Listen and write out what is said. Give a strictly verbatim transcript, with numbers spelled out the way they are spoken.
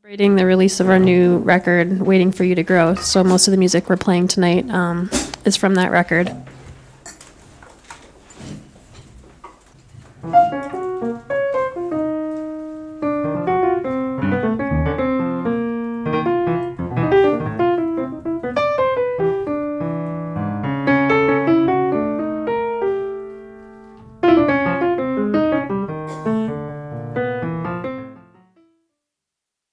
celebrating the release of our new record, Waiting for You to Grow. So most of the music we're playing tonight um, is from that record.